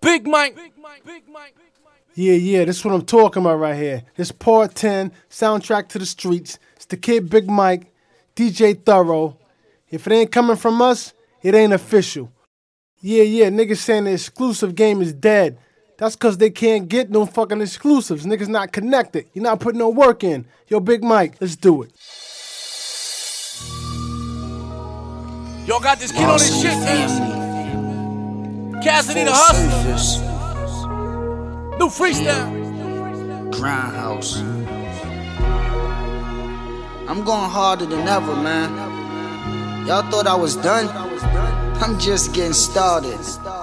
Big Mike. Yeah, this is what I'm talking about right here. This Part 10, Soundtrack to the Streets. It's the kid Big Mike, DJ Thorough. If it ain't coming from us, it ain't official. Yeah, niggas saying the exclusive game is dead. That's cause they can't get no fucking exclusives. Niggas not connected. You're not putting no work in. Yo, Big Mike, let's do it. Y'all got this kid on this shit, man. Cassidy the Hustler. New freestyle. Grindhouse. I'm going harder than ever, man. Y'all thought I was done? I'm just getting started.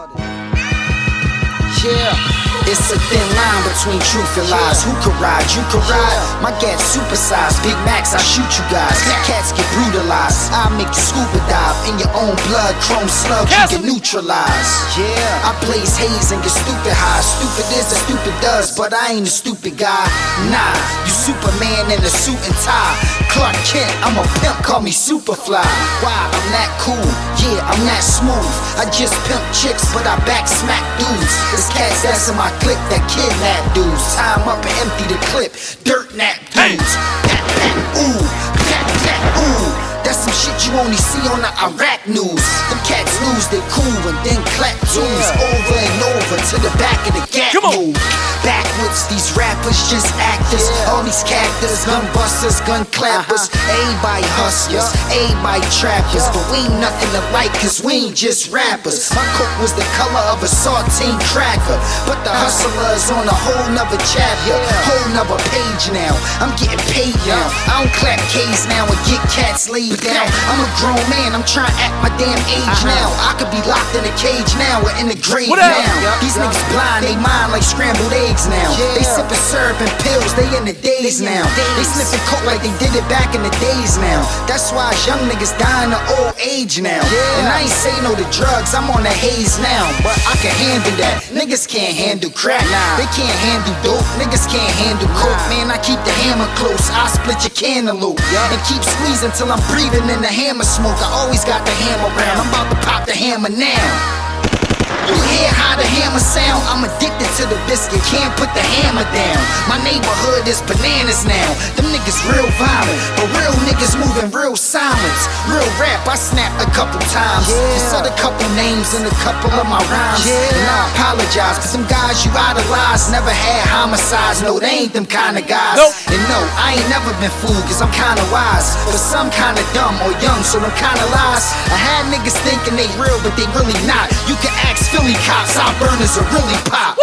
Yeah. It's a thin line between truth and lies. Who could ride? You could ride. My gas supersized. Big Macs, I shoot you guys. Cats get brutalized. I make you scuba dive in your own blood. Chrome slug, you get neutralized. Yeah, I blaze haze and get stupid high. Stupid is as stupid does, but I ain't a stupid guy. Nah, you Superman in a suit and tie. Clark Kent, I'm a pimp, call me Superfly. Why? I'm that cool. Yeah, I'm that smooth. I just pimp chicks, but I back smack dudes. It's cats that's in my clique that kidnap dudes. Tie 'em up and empty the clip. Dirt nap dudes. Pat, pat, ooh. Pat, pat, ooh. That's some shit you only see on the Iraq news. Them cats lose their cool and then clap tunes over and over to the back of the gap move. Backwards, these rappers just actors. All these cactors, gun busters, gun clappers. Everybody hustlers, everybody trappers. But we ain't nothing alike, cause we ain't just rappers. My coat was the color of a saltine cracker, but the hustler's on a whole nother chapter, whole nother page now. I'm getting paid now. I don't clap K's now and get cats laid down. I'm a grown man, I'm trying to act my damn age now. I could be locked in a cage now or in the grave now. These niggas blind, they mind like scrambled eggs now. They sippin' syrup and pills, they in the days now. They sniffin' coke like they did it back in the days now. That's why young niggas dying of old age now. And I ain't say no to drugs, I'm on the haze now. But I can handle that. Niggas can't handle crack. They can't handle dope. Niggas can't handle coke. Man, I keep the hammer close. I split your cantaloupe and keep squeezing till I'm breathing in the hammer smoke. I always got the hammer round. I'm about to pop the hammer now. You hear how the hammer sound? I'm addicted to the biscuit, can't put the hammer down. My neighborhood is bananas now. Them niggas real violent, but real niggas moving real silence. Real rap, I snapped a couple times. Just said a couple names in a couple of my rhymes. And I apologize, cause them guys you idolize never had homicides. No, they ain't them kind of guys. And no, I ain't never been fooled, cause I'm kinda wise. But some kinda dumb or young, so them kinda lies. I had niggas thinking they real, but they really not. You can ask Philly cops, our burners are really pop.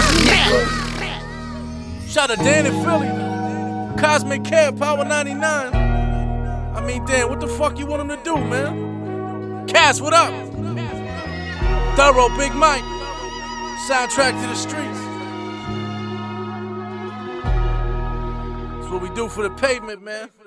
Shout out to Dan in Philly. Cosmic Care, Power 99. I mean, Dan, what the fuck you want him to do, man? Cass, what up? Thorough, Big Mike. Soundtrack to the streets. That's what we do for the pavement, man.